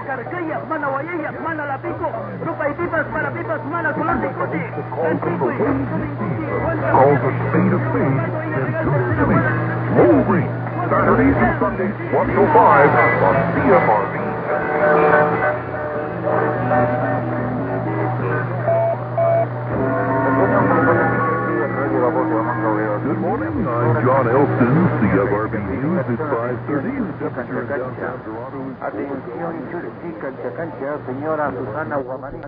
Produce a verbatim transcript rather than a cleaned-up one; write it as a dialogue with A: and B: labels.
A: carcaya, mana guayaya, mana la pico, ropa y pipas para pipas, mana color de coche.
B: Call from the wind to speed. Call the speed of speed. Then tune to me. Moving. Saturdays and Sundays, one to five on C M R V. Good morning, I'm John Elston, C M R V News at five thirty. The temperature in downtown Toronto is...
C: Atención, cancha, cancha, señora Susana Guamaní.